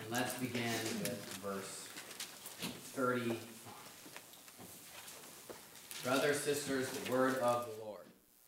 And let's begin with verse 30. Brothers, sisters, the word of the Lord.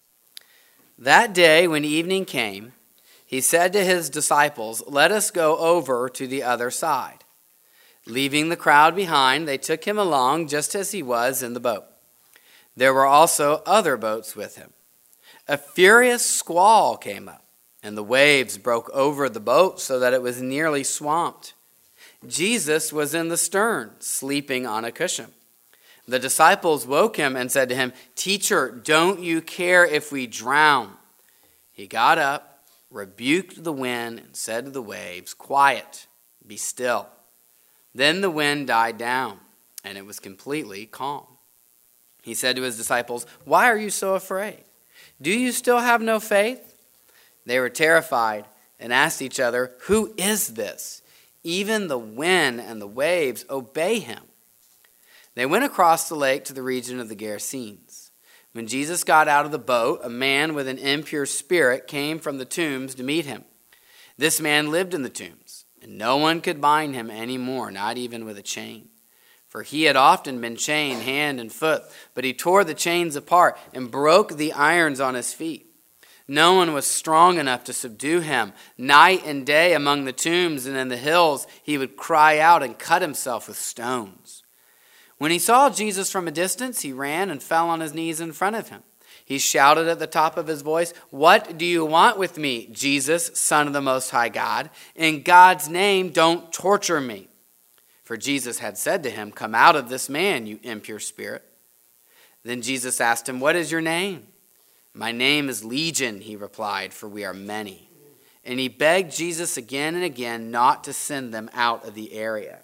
That day when evening came, he said to his disciples, "Let us go over to the other side." Leaving the crowd behind, they took him along just as he was in the boat. There were also other boats with him. A furious squall came up, and the waves broke over the boat so that it was nearly swamped. Jesus was in the stern, sleeping on a cushion. The disciples woke him and said to him, "Teacher, don't you care if we drown?" He got up, rebuked the wind, and said to the waves, "Quiet, be still." Then the wind died down, and it was completely calm. He said to his disciples, "Why are you so afraid? Do you still have no faith?" They were terrified and asked each other, "Who is this? Even the wind and the waves obey him." They went across the lake to the region of the Gerasenes. When Jesus got out of the boat, a man with an impure spirit came from the tombs to meet him. This man lived in the tombs, and no one could bind him any more, not even with a chain. For he had often been chained hand and foot, but he tore the chains apart and broke the irons on his feet. No one was strong enough to subdue him. Night and day among the tombs and in the hills, he would cry out and cut himself with stones. When he saw Jesus from a distance, he ran and fell on his knees in front of him. He shouted at the top of his voice, "What do you want with me, Jesus, Son of the Most High God? In God's name, don't torture me." For Jesus had said to him, "Come out of this man, you impure spirit." Then Jesus asked him, "What is your name?" "My name is Legion," he replied, "for we are many." And he begged Jesus again and again not to send them out of the area.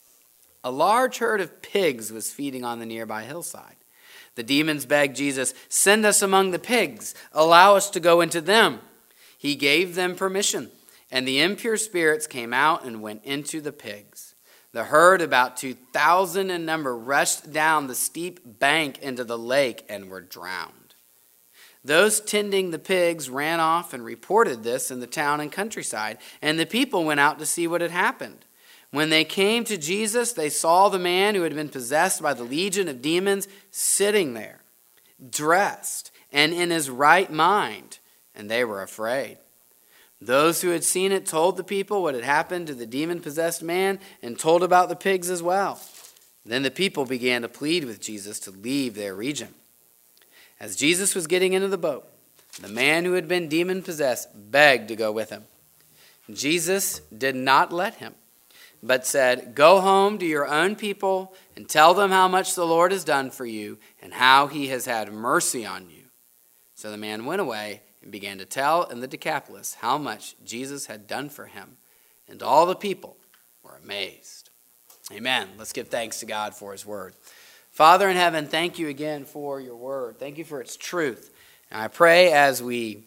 A large herd of pigs was feeding on the nearby hillside. The demons begged Jesus, "Send us among the pigs. Allow us to go into them." He gave them permission, and the impure spirits came out and went into the pigs. The herd, about 2,000 in number, rushed down the steep bank into the lake and were drowned. Those tending the pigs ran off and reported this in the town and countryside, and the people went out to see what had happened. When they came to Jesus, they saw the man who had been possessed by the legion of demons sitting there, dressed and in his right mind, and they were afraid. Those who had seen it told the people what had happened to the demon-possessed man and told about the pigs as well. Then the people began to plead with Jesus to leave their region. As Jesus was getting into the boat, the man who had been demon-possessed begged to go with him. Jesus did not let him, but said, "Go home to your own people and tell them how much the Lord has done for you and how he has had mercy on you." So the man went away and began to tell in the Decapolis how much Jesus had done for him, and all the people were amazed. Amen. Let's give thanks to God for his word. Father in heaven, thank you again for your word. Thank you for its truth. And I pray as we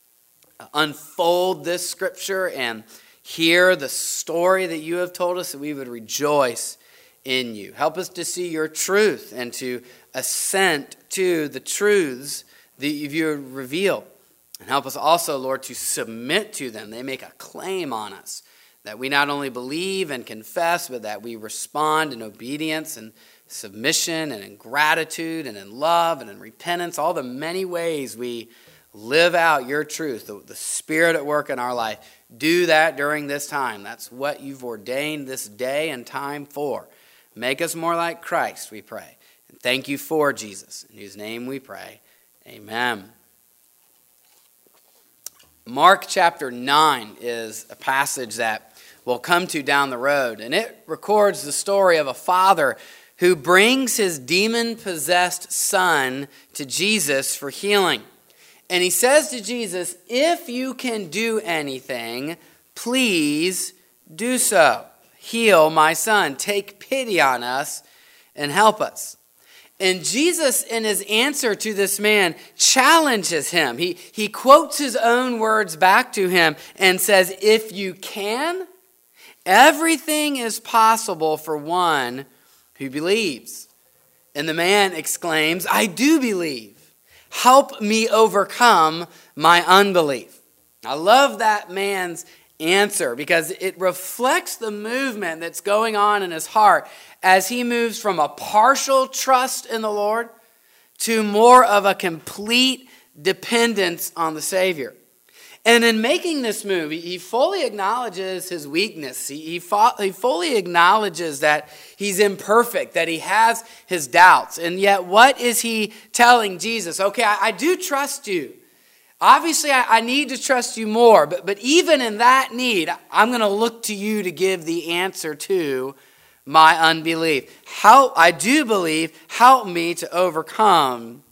unfold this scripture and hear the story that you have told us, that we would rejoice in you. Help us to see your truth and to assent to the truths that you've revealed. And help us also, Lord, to submit to them. They make a claim on us, that we not only believe and confess, but that we respond in obedience and submission and in gratitude and in love and in repentance, all the many ways we live out your truth, the Spirit at work in our life. Do that during this time. That's what you've ordained this day and time for. Make us more like Christ, we pray. And thank you for Jesus, in whose name we pray. Amen. Mark chapter 9 is a passage that we'll come to down the road. And it records the story of a father who brings his demon-possessed son to Jesus for healing. And he says to Jesus, "If you can do anything, please do so. Heal my son. Take pity on us and help us." And Jesus, in his answer to this man, challenges him. He quotes his own words back to him and says, "If you can, everything is possible for one who believes." And the man exclaims, "I do believe. Help me overcome my unbelief." I love that man's answer because it reflects the movement that's going on in his heart as he moves from a partial trust in the Lord to more of a complete dependence on the Savior. And in making this move, he fully acknowledges his weakness. He fully acknowledges that he's imperfect, that he has his doubts. And yet, what is he telling Jesus? Okay, I do trust you. Obviously, I need to trust you more. But even in that need, I'm going to look to you to give the answer to my unbelief. I do believe, help me to overcome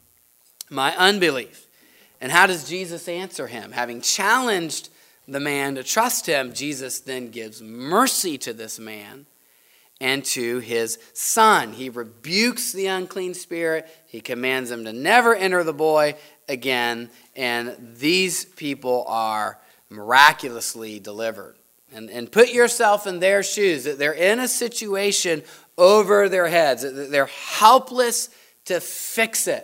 my unbelief. And how does Jesus answer him? Having challenged the man to trust him, Jesus then gives mercy to this man and to his son. He rebukes the unclean spirit. He commands him to never enter the boy again. And these people are miraculously delivered. And put yourself in their shoes. That they're in a situation over their heads. They're helpless to fix it.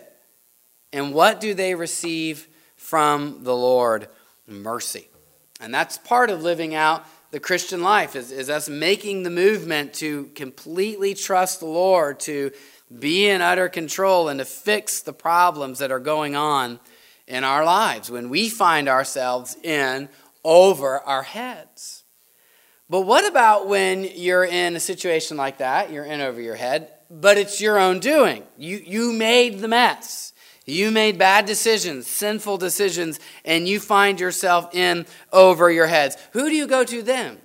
And what do they receive from the Lord? Mercy. And that's part of living out the Christian life, is us making the movement to completely trust the Lord, to be in utter control, and to fix the problems that are going on in our lives when we find ourselves in over our heads. But what about when you're in a situation like that, you're in over your head, but it's your own doing? You made the mess. You made bad decisions, sinful decisions, and you find yourself in over your heads. Who do you go to then?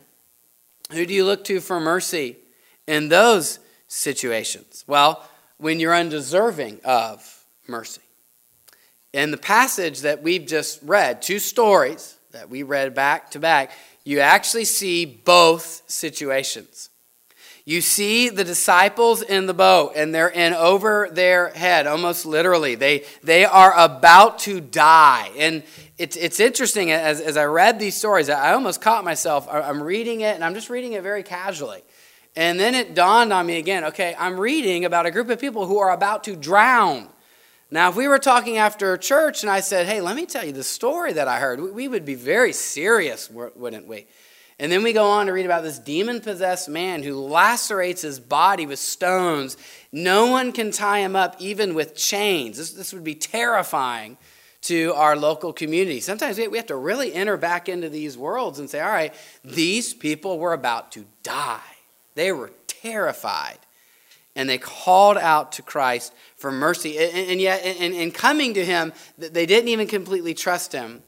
Who do you look to for mercy in those situations? Well, when you're undeserving of mercy. In the passage that we've just read, 2 stories that we read back to back, you actually see both situations. You see the disciples in the boat, and they're in over their head, almost literally. They are about to die. And it's interesting, as I read these stories, I almost caught myself. I'm reading it, and I'm just reading it very casually. And then it dawned on me again, okay, I'm reading about a group of people who are about to drown. Now, if we were talking after church and I said, hey, let me tell you the story that I heard, we would be very serious, wouldn't we? And then we go on to read about this demon-possessed man who lacerates his body with stones. No one can tie him up even with chains. This would be terrifying to our local community. Sometimes we have to really enter back into these worlds and say, all right, these people were about to die. They were terrified. And they called out to Christ for mercy. And yet, in coming to him, they didn't even completely trust him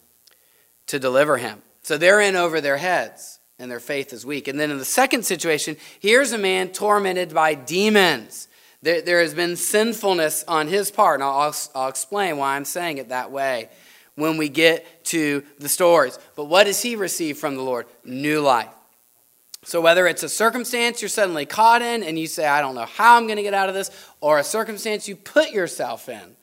to deliver him. So they're in over their heads, and their faith is weak. And then in the second situation, here's a man tormented by demons. There has been sinfulness on his part. And I'll explain why I'm saying it that way when we get to the stories. But what does he receive from the Lord? New life. So whether it's a circumstance you're suddenly caught in and you say, I don't know how I'm going to get out of this, or a circumstance you put yourself in,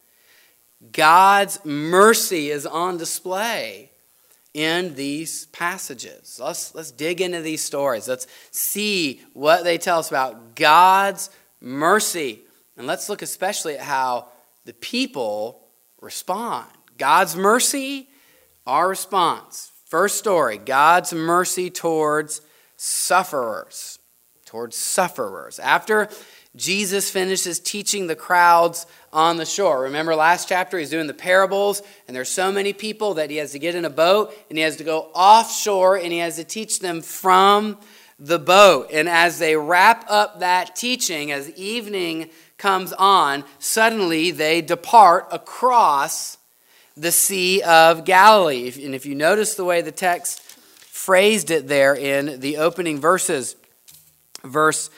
God's mercy is on display in these passages. Let's dig into these stories. Let's see what they tell us about God's mercy. And let's look especially at how the people respond. God's mercy, our response. First story, God's mercy towards sufferers. After Jesus finishes teaching the crowds on the shore. Remember last chapter, he's doing the parables, and there's so many people that he has to get in a boat, and he has to go offshore, and he has to teach them from the boat. And as they wrap up that teaching, as evening comes on, suddenly they depart across the Sea of Galilee. And if you notice the way the text phrased it there in the opening verses, verse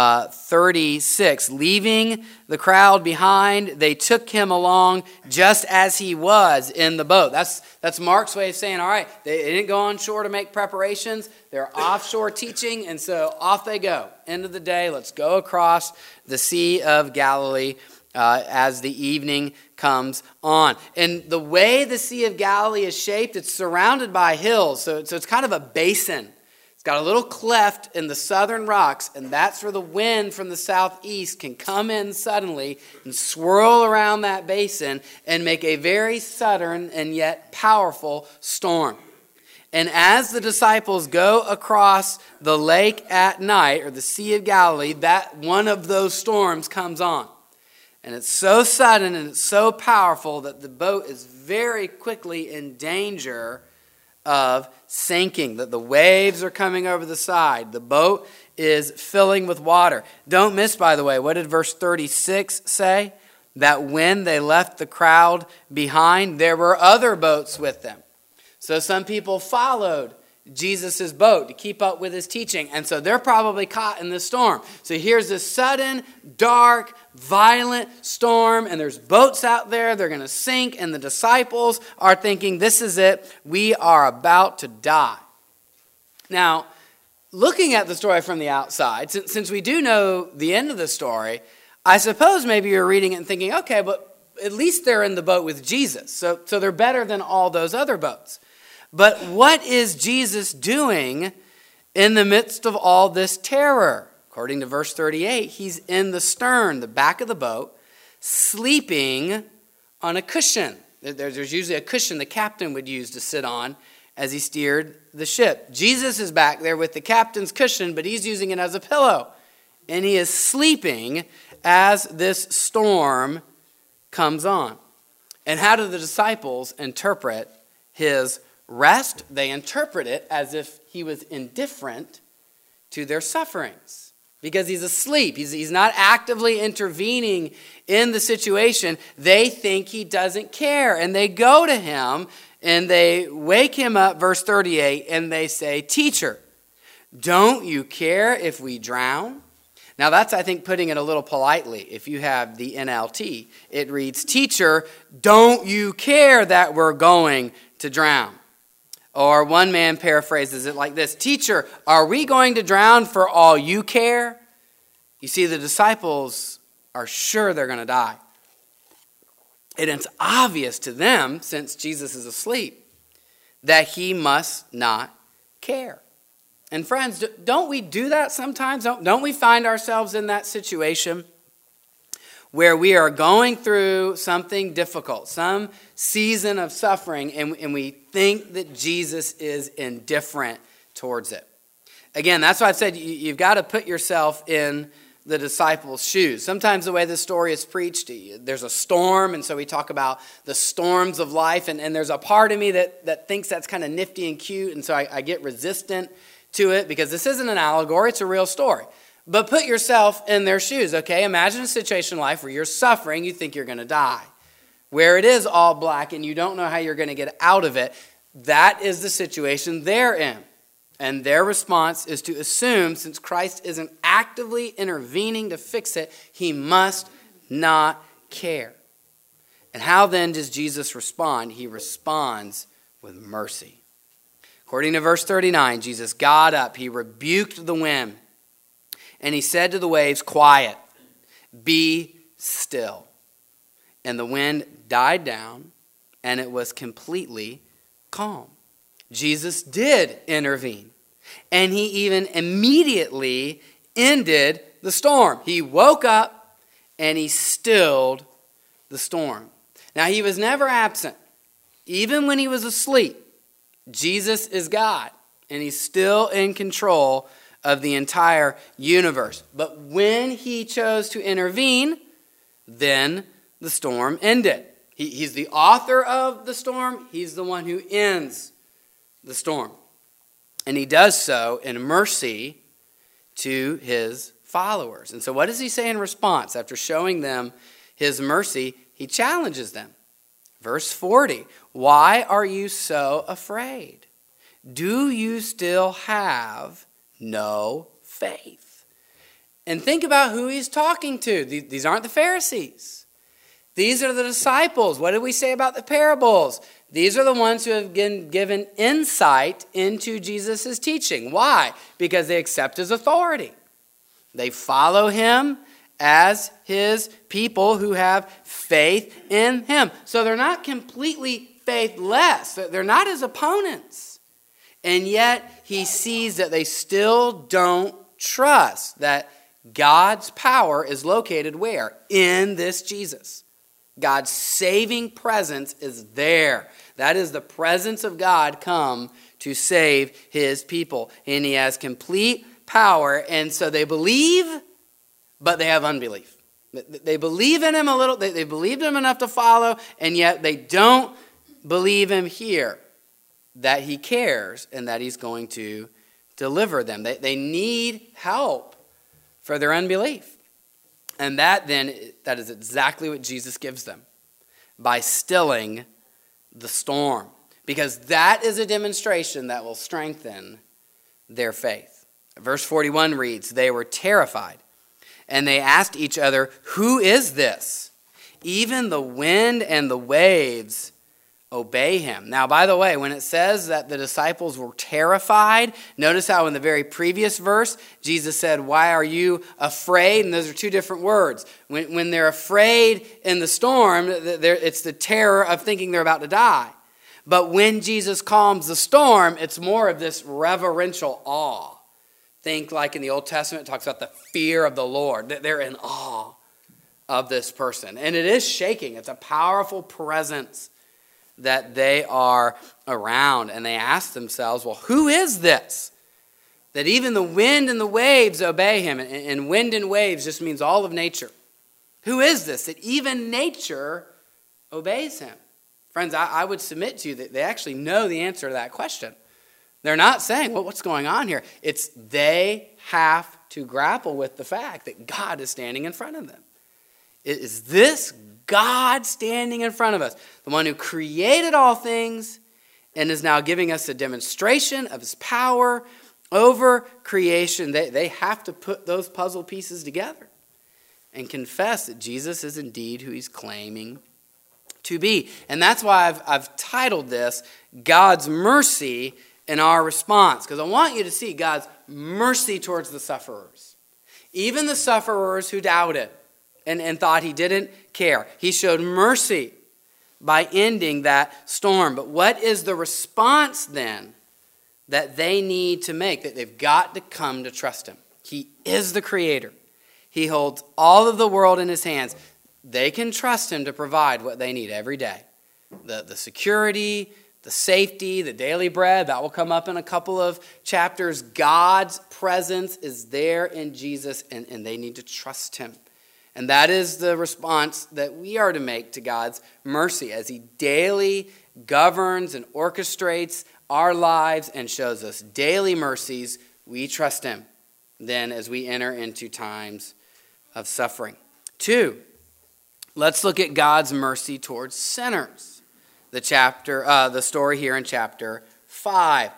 36, leaving the crowd behind, they took him along just as he was in the boat. That's Mark's way of saying, all right, they didn't go on shore to make preparations. They're offshore teaching, and so off they go. End of the day, let's go across the Sea of Galilee as the evening comes on. And the way the Sea of Galilee is shaped, it's surrounded by hills, so it's kind of a basin. It's got a little cleft in the southern rocks, and that's where the wind from the southeast can come in suddenly and swirl around that basin and make a very sudden and yet powerful storm. And as the disciples go across the lake at night, or the Sea of Galilee, that one of those storms comes on. And it's so sudden and it's so powerful that the boat is very quickly in danger of sinking, that the waves are coming over the side. The boat is filling with water. Don't miss, by the way, what did verse 36 say? That when they left the crowd behind, there were other boats with them. So some people followed Jesus' boat to keep up with his teaching. And so they're probably caught in this storm. So here's this sudden, dark, violent storm. And there's boats out there. They're going to sink. And the disciples are thinking, this is it. We are about to die. Now, looking at the story from the outside, since we do know the end of the story, I suppose maybe you're reading it and thinking, okay, but at least they're in the boat with Jesus. So they're better than all those other boats. But what is Jesus doing in the midst of all this terror? According to verse 38, he's in the stern, the back of the boat, sleeping on a cushion. There's usually a cushion the captain would use to sit on as he steered the ship. Jesus is back there with the captain's cushion, but he's using it as a pillow. And he is sleeping as this storm comes on. And how do the disciples interpret his rest? They interpret it as if he was indifferent to their sufferings. Because he's asleep. He's not actively intervening in the situation. They think he doesn't care. And they go to him and they wake him up, verse 38, and they say, "Teacher, don't you care if we drown?" Now that's, I think, putting it a little politely. If you have the NLT, it reads, "Teacher, don't you care that we're going to drown?" Or one man paraphrases it like this: "Teacher, are we going to drown for all you care?" You see, the disciples are sure they're going to die. And it's obvious to them, since Jesus is asleep, that he must not care. And friends, don't we do that sometimes? Don't we find ourselves in that situation where we are going through something difficult, some season of suffering, and we think that Jesus is indifferent towards it? Again, that's why I said you've got to put yourself in the disciples' shoes. Sometimes the way this story is preached, there's a storm, and so we talk about the storms of life, and there's a part of me that thinks that's kind of nifty and cute, and so I get resistant to it, because this isn't an allegory, it's a real story. But put yourself in their shoes, okay? Imagine a situation in life where you're suffering, you think you're going to die, where it is all black and you don't know how you're going to get out of it. That is the situation they're in. And their response is to assume, since Christ isn't actively intervening to fix it, he must not care. And how then does Jesus respond? He responds with mercy. According to verse 39, Jesus got up, he rebuked the wind, and he said to the waves, "Quiet, be still." And the wind died down, and it was completely calm. Jesus did intervene, and he even immediately ended the storm. He woke up, and he stilled the storm. Now, he was never absent. Even when he was asleep, Jesus is God, and he's still in control of the entire universe. But when he chose to intervene, then the storm ended. He's the author of the storm. He's the one who ends the storm. And he does so in mercy to his followers. And so what does he say in response? After showing them his mercy, he challenges them. Verse 40, "Why are you so afraid? Do you still have no faith?" And think about who he's talking to. These aren't the Pharisees. These are the disciples. What did we say about the parables? These are the ones who have been given insight into Jesus' teaching. Why? Because they accept his authority. They follow him as his people who have faith in him. So they're not completely faithless. They're not his opponents. And yet he sees that they still don't trust that God's power is located where? In this Jesus. God's saving presence is there. That is the presence of God come to save his people. And he has complete power. And so they believe, but they have unbelief. They believe in him a little. They believed him enough to follow, and yet they don't believe him here, that he cares and that he's going to deliver them. They need help for their unbelief. And that is exactly what Jesus gives them by stilling the storm. Because that is a demonstration that will strengthen their faith. Verse 41 reads, they were terrified, and they asked each other, who is this? Even the wind and the waves obey him. Now, by the way, when it says that the disciples were terrified, notice how in the very previous verse, Jesus said, why are you afraid? And those are two different words. When they're afraid in the storm, it's the terror of thinking they're about to die. But when Jesus calms the storm, it's more of this reverential awe. Think like in the Old Testament, it talks about the fear of the Lord. They're in awe of this person. And it is shaking. It's a powerful presence that they are around. And they ask themselves, well, who is this? That even the wind and the waves obey him. And wind and waves just means all of nature. Who is this? That even nature obeys him. Friends, I would submit to you that they actually know the answer to that question. They're not saying, well, what's going on here? It's they have to grapple with the fact that God is standing in front of them. Is this God standing in front of us? The one who created all things and is now giving us a demonstration of his power over creation. They have to put those puzzle pieces together and confess that Jesus is indeed who he's claiming to be. And that's why I've titled this, God's Mercy in Our Response, because I want you to see God's mercy towards the sufferers. Even the sufferers who doubted and thought he didn't care. He showed mercy by ending that storm. But what is the response then that they need to make? That they've got to come to trust him. He is the creator. He holds all of the world in his hands. They can trust him to provide what they need every day. The security, the safety, the daily bread, that will come up in a couple of chapters. God's presence is there in Jesus, and they need to trust him. And that is the response that we are to make to God's mercy as he daily governs and orchestrates our lives and shows us daily mercies. We trust him then as we enter into times of suffering. 2, let's look at God's mercy towards sinners. The story here in chapter 5.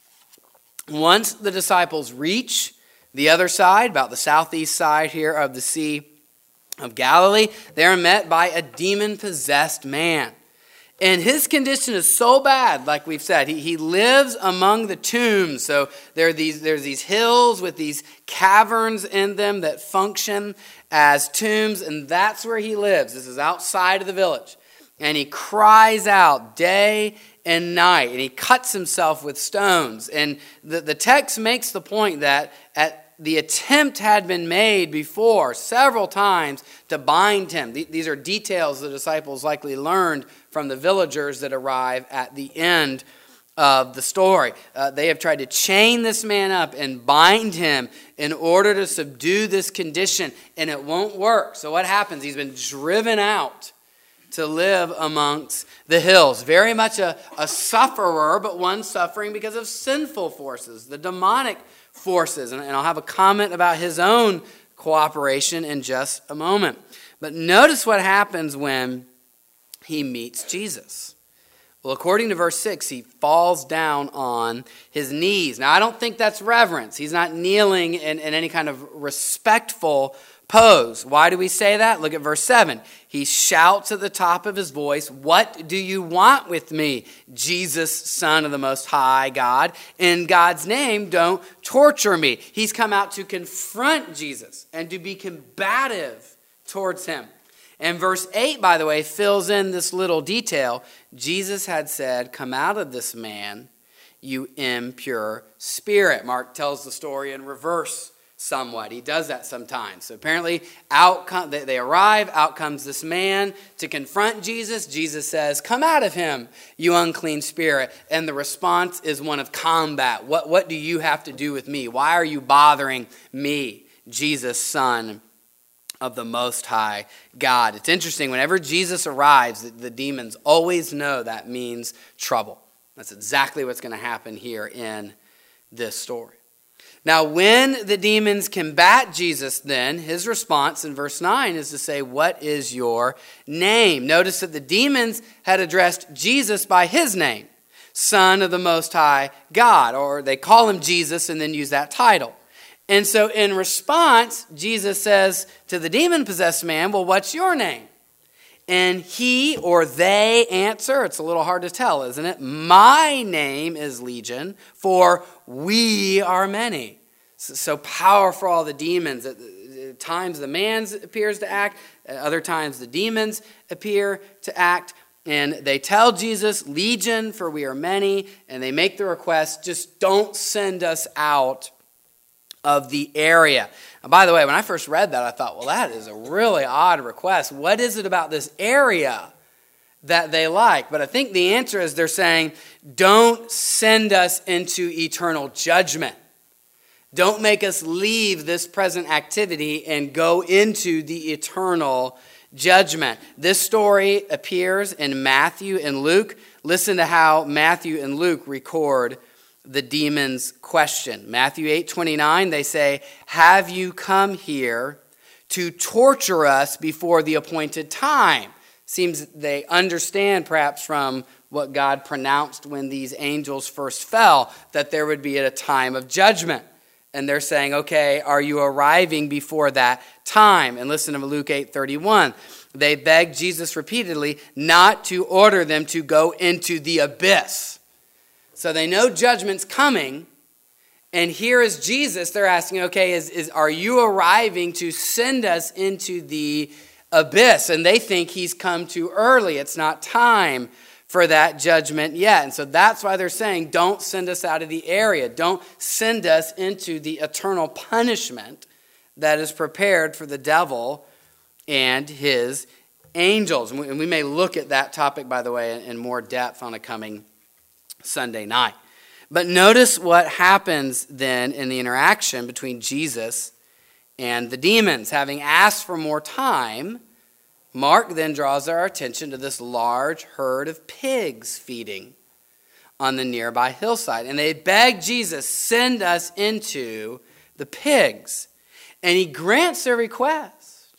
Once the disciples reach the other side, about the southeast side here of the Sea of Galilee, they're met by a demon-possessed man. And his condition is so bad, like we've said. He lives among the tombs. So there's these hills with these caverns in them that function as tombs, and that's where he lives. This is outside of the village. And he cries out day and night, and he cuts himself with stones. And the text makes the point that the attempt had been made before several times to bind him. These are details the disciples likely learned from the villagers that arrive at the end of the story. They have tried to chain this man up and bind him in order to subdue this condition, and it won't work. So what happens? He's been driven out to live amongst the hills. Very much a sufferer, but one suffering because of sinful forces, the demonic forces. And I'll have a comment about his own cooperation in just a moment. But notice what happens when he meets Jesus. Well, according to verse 6, he falls down on his knees. Now, I don't think that's reverence. He's not kneeling in any kind of respectful pose. Why do we say that? Look at verse 7. He shouts at the top of his voice, "What do you want with me, Jesus, Son of the Most High God? In God's name, don't torture me." He's come out to confront Jesus and to be combative towards him. And verse 8, by the way, fills in this little detail. Jesus had said, "Come out of this man, you impure spirit." Mark tells the story in reverse somewhat. He does that sometimes. So apparently, they arrive, out comes this man to confront Jesus. Jesus says, "Come out of him, you unclean spirit." And the response is one of combat. What do you have to do with me? Why are you bothering me, Jesus, Son of the Most High God? It's interesting, whenever Jesus arrives, the demons always know that means trouble. That's exactly what's going to happen here in this story. Now, when the demons combat Jesus, then, his response in verse 9 is to say, "What is your name?" Notice that the demons had addressed Jesus by his name, Son of the Most High God, or they call him Jesus and then use that title. And so in response, Jesus says to the demon-possessed man, "Well, what's your name?" And he or they answer, it's a little hard to tell, isn't it? "My name is Legion, for we are many." So powerful, all the demons. At times the man appears to act, at other times the demons appear to act. And they tell Jesus, "Legion, for we are many." And they make the request, "Just don't send us out of the area." And by the way, when I first read that, I thought, well, that is a really odd request. What is it about this area that they like? But I think the answer is they're saying, don't send us into eternal judgment. Don't make us leave this present activity and go into the eternal judgment. This story appears in Matthew and Luke. Listen to how Matthew and Luke record the demon's question. Matthew 8:29, they say, "Have you come here to torture us before the appointed time?" Seems they understand perhaps from what God pronounced when these angels first fell, that there would be a time of judgment. And they're saying, okay, are you arriving before that time? And listen to Luke 8:31. They begged Jesus repeatedly not to order them to go into the abyss. So they know judgment's coming, and here is Jesus. They're asking, okay, are you arriving to send us into the abyss? And they think he's come too early. It's not time for that judgment yet. And so that's why they're saying, don't send us out of the area. Don't send us into the eternal punishment that is prepared for the devil and his angels. And we may look at that topic, by the way, in more depth on a coming Sunday night. But notice what happens then in the interaction between Jesus and the demons. Having asked for more time, Mark then draws our attention to this large herd of pigs feeding on the nearby hillside. And they beg Jesus, "Send us into the pigs." And he grants their request.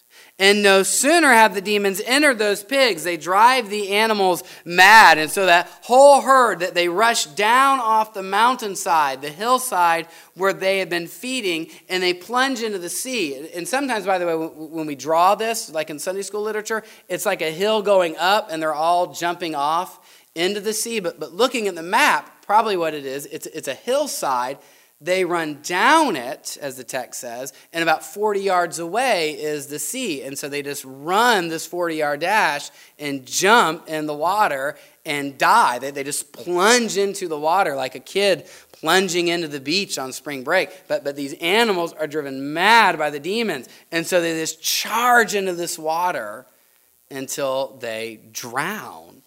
And no sooner have the demons entered those pigs, they drive the animals mad. And so that whole herd, that they rush down off the mountainside, the hillside where they had been feeding, and they plunge into the sea. And sometimes, by the way, when we draw this, like in Sunday school literature, it's like a hill going up, and they're all jumping off into the sea. But looking at the map, probably what it is, it's a hillside. They run down it, as the text says, and about 40 yards away is the sea. And so they just run this 40-yard dash and jump in the water and die. They just plunge into the water like a kid plunging into the beach on spring break. But these animals are driven mad by the demons. And so they just charge into this water until they drown,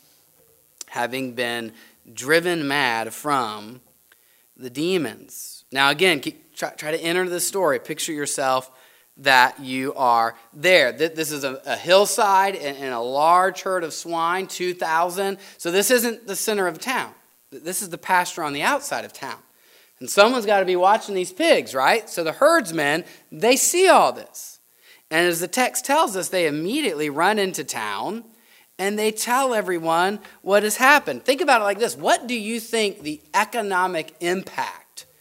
having been driven mad from the demons. Now again, try to enter the story. Picture yourself that you are there. This is a hillside and a large herd of swine, 2,000. So this isn't the center of town. This is the pasture on the outside of town. And someone's got to be watching these pigs, right? So the herdsmen, they see all this. And as the text tells us, they immediately run into town and they tell everyone what has happened. Think about it like this. What do you think the economic impact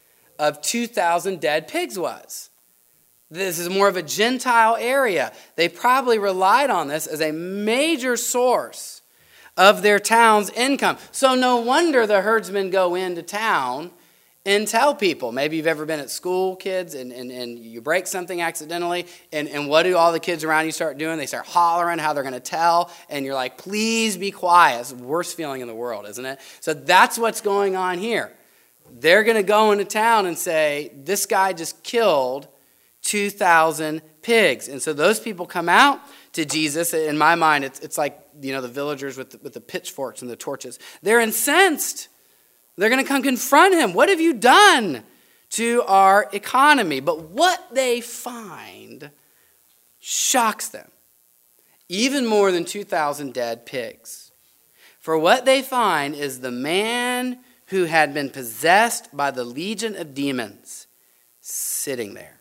of 2,000 dead pigs was? This is more of a Gentile area. They probably relied on this as a major source of their town's income. So no wonder the herdsmen go into town and tell people. Maybe you've ever been at school, kids, and you break something accidentally, and what do all the kids around you start doing? They start hollering how they're going to tell, and you're like, please be quiet. It's the worst feeling in the world, isn't it? So that's what's going on here. They're going to go into town and say, this guy just killed 2,000 pigs. And so those people come out to Jesus. In my mind, it's like, the villagers with the pitchforks and the torches. They're incensed. They're going to come confront him. What have you done to our economy? But what they find shocks them, even more than 2,000 dead pigs. For what they find is the man who had been possessed by the legion of demons sitting there,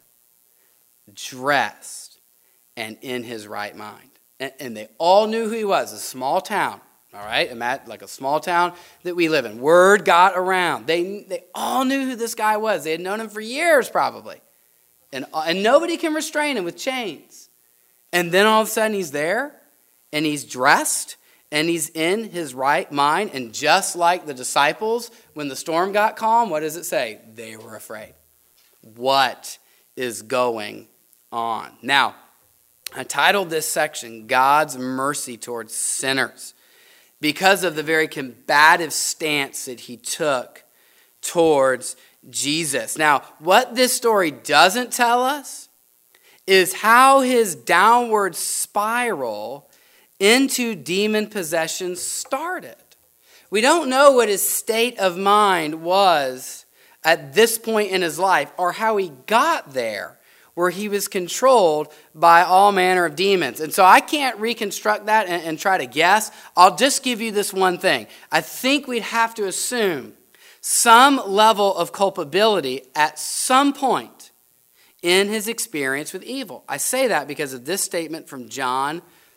dressed and in his right mind. And they all knew who he was, a small town, all right? Like a small town that we live in. Word got around. They all knew who this guy was. They had known him for years probably. And nobody can restrain him with chains. And then all of a sudden he's there, and he's dressed, and he's in his right mind. And just like the disciples, when the storm got calm, what does it say? They were afraid. What is going on? Now, I titled this section, God's Mercy Towards Sinners, because of the very combative stance that he took towards Jesus. Now, what this story doesn't tell us is how his downward spiral into demon possession started. We don't know what his state of mind was at this point in his life or how he got there, where he was controlled by all manner of demons. And so I can't reconstruct that and try to guess. I'll just give you this one thing. I think we'd have to assume some level of culpability at some point in his experience with evil. I say that because of this statement from John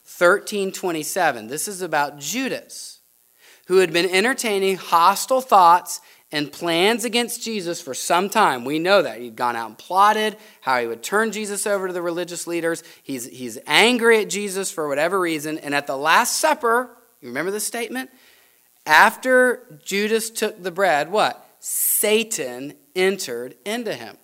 13:27. This is about Judas, who had been entertaining hostile thoughts and plans against Jesus for some time. We know that. He'd gone out and plotted how he would turn Jesus over to the religious leaders. He's angry at Jesus for whatever reason. And at the Last Supper, you remember this statement? After Judas took the bread, what? Satan entered into him.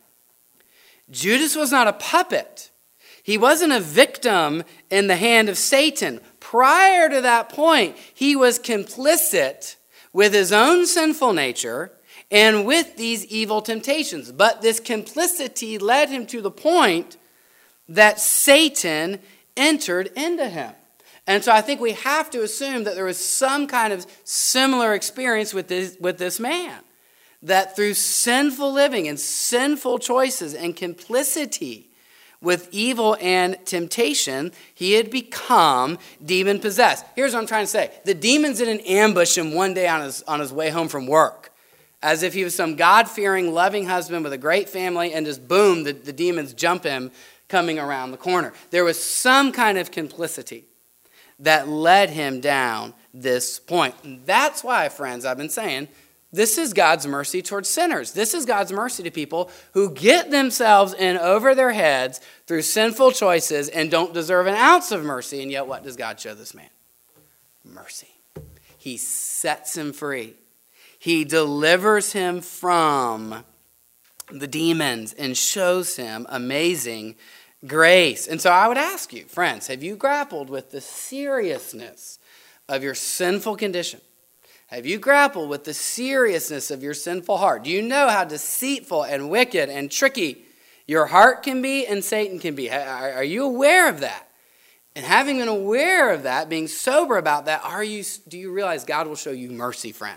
Judas was not a puppet. He wasn't a victim in the hand of Satan. Prior to that point, he was complicit with his own sinful nature and with these evil temptations. But this complicity led him to the point that Satan entered into him. And so I think we have to assume that there was some kind of similar experience with this man. That through sinful living and sinful choices and complicity with evil and temptation, he had become demon-possessed. Here's what I'm trying to say. The demons didn't ambush him one day on his way home from work, as if he was some God-fearing, loving husband with a great family, and just boom, the demons jump him coming around the corner. There was some kind of complicity that led him down this point. And that's why, friends, I've been saying, this is God's mercy towards sinners. This is God's mercy to people who get themselves in over their heads through sinful choices and don't deserve an ounce of mercy. And yet what does God show this man? Mercy. He sets him free. He delivers him from the demons and shows him amazing grace. And so I would ask you, friends, have you grappled with the seriousness of your sinful condition? Have you grappled with the seriousness of your sinful heart? Do you know how deceitful and wicked and tricky your heart can be and Satan can be? Are you aware of that? And having been aware of that, being sober about that, do you realize God will show you mercy, friend?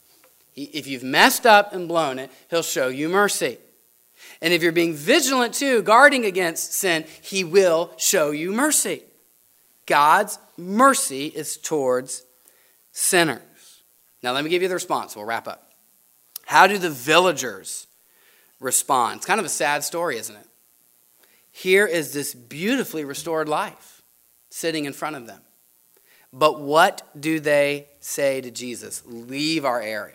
If you've messed up and blown it, he'll show you mercy. And if you're being vigilant too, guarding against sin, he will show you mercy. God's mercy is towards sinners. Now, let me give you the response. We'll wrap up. How do the villagers respond? It's kind of a sad story, isn't it? Here is this beautifully restored life sitting in front of them. But what do they say to Jesus? Leave our area.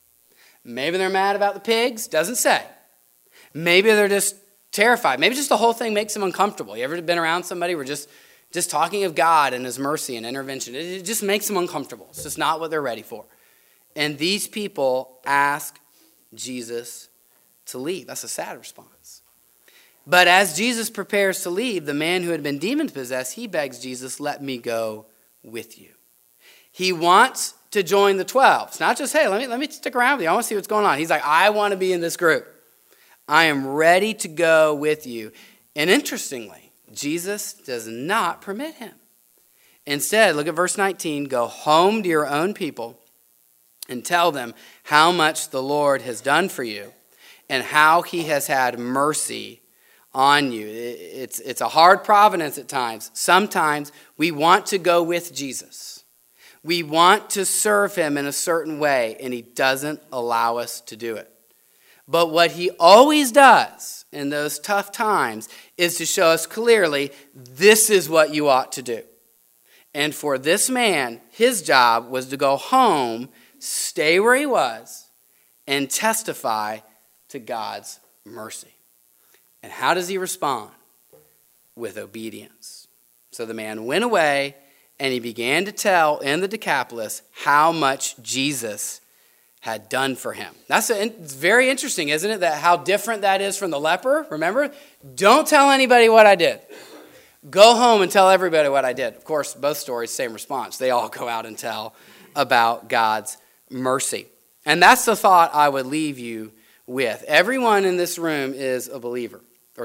Maybe they're mad about the pigs. Doesn't say. Maybe they're just terrified. Maybe just the whole thing makes them uncomfortable. You ever been around somebody where just talking of God and his mercy and intervention, it just makes them uncomfortable. It's just not what they're ready for. And these people ask Jesus to leave. That's a sad response. But as Jesus prepares to leave, the man who had been demon-possessed, he begs Jesus, let me go with you. He wants to join the 12. It's not just, hey, let me stick around with you. I want to see what's going on. He's like, I want to be in this group. I am ready to go with you. And interestingly, Jesus does not permit him. Instead, look at verse 19. Go home to your own people and tell them how much the Lord has done for you and how he has had mercy on you. It's a hard providence at times. Sometimes we want to go with Jesus. We want to serve him in a certain way, and he doesn't allow us to do it. But what he always does in those tough times is to show us clearly, this is what you ought to do. And for this man, his job was to go home, stay where he was, and testify to God's mercy. And how does he respond? With obedience. So the man went away, and he began to tell in the Decapolis how much Jesus had done for him. It's very interesting, isn't it, that how different that is from the leper? Remember? Don't tell anybody what I did. Go home and tell everybody what I did. Of course, both stories, same response. They all go out and tell about God's mercy. And that's the thought I would leave you with. Everyone in this room is a believer.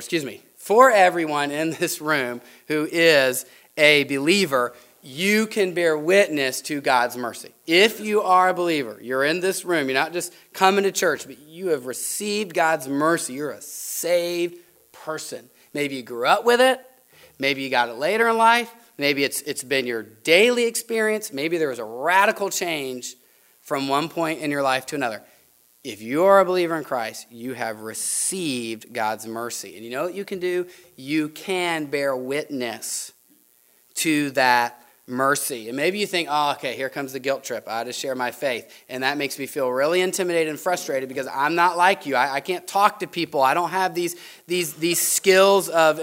For everyone in this room who is a believer, you can bear witness to God's mercy. If you are a believer, you're in this room, you're not just coming to church, but you have received God's mercy. You're a saved person. Maybe you grew up with it. Maybe you got it later in life. Maybe it's been your daily experience. Maybe there was a radical change from one point in your life to another. If you are a believer in Christ, you have received God's mercy. And you know what you can do? You can bear witness to that mercy. And maybe you think, oh, okay, here comes the guilt trip. I had to share my faith. And that makes me feel really intimidated and frustrated because I'm not like you. I can't talk to people. I don't have these skills of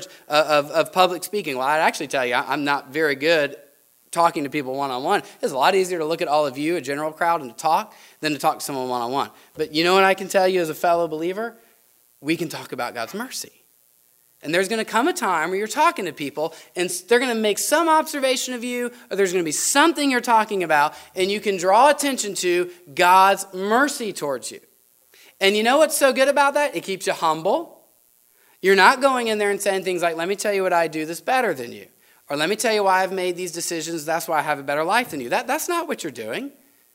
of public speaking. Well, I'd actually tell you, I'm not very good talking to people one-on-one. It's a lot easier to look at all of you, a general crowd, and to talk than to talk to someone one-on-one. But you know what I can tell you as a fellow believer? We can talk about God's mercy. And there's going to come a time where you're talking to people and they're going to make some observation of you, or there's going to be something you're talking about, and you can draw attention to God's mercy towards you. And you know what's so good about that? It keeps you humble. You're not going in there and saying things like, let me tell you what I do that's better than you. Or let me tell you why I've made these decisions, that's why I have a better life than you. That's not what you're doing.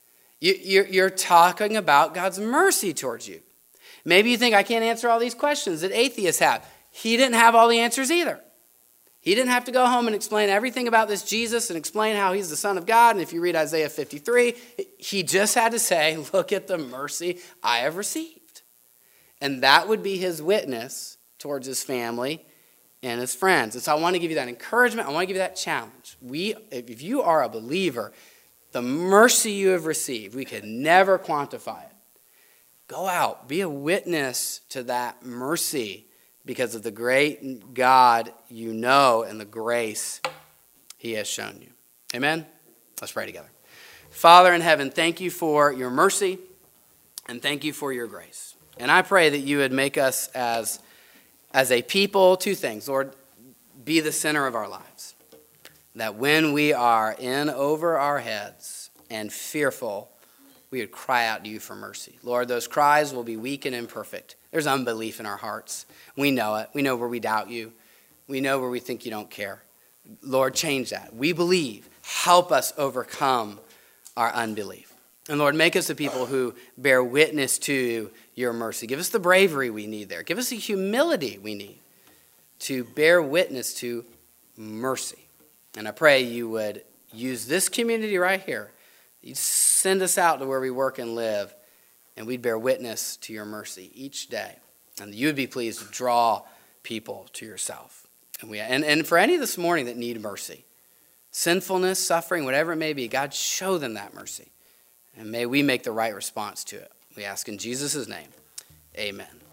You're talking about God's mercy towards you. Maybe you think, I can't answer all these questions that atheists have. He didn't have all the answers either. He didn't have to go home and explain everything about this Jesus and explain how he's the Son of God. And if you read Isaiah 53, he just had to say, look at the mercy I have received. And that would be his witness towards his family and his friends. And so I want to give you that encouragement. I want to give you that challenge. If you are a believer, the mercy you have received, we can never quantify it. Go out, be a witness to that mercy because of the great God you know and the grace he has shown you. Amen? Let's pray together. Father in heaven, thank you for your mercy and thank you for your grace. And I pray that you would make us as a people, two things. Lord, be the center of our lives. That when we are in over our heads and fearful, we would cry out to you for mercy. Lord, those cries will be weak and imperfect. There's unbelief in our hearts. We know it. We know where we doubt you. We know where we think you don't care. Lord, change that. We believe. Help us overcome our unbelief. And Lord, make us the people who bear witness to your mercy. Give us the bravery we need there. Give us the humility we need to bear witness to mercy. And I pray you would use this community right here. You'd send us out to where we work and live, and we'd bear witness to your mercy each day. And you would be pleased to draw people to yourself. And for any this morning that need mercy, sinfulness, suffering, whatever it may be, God, show them that mercy. And may we make the right response to it. We ask in Jesus' name, amen.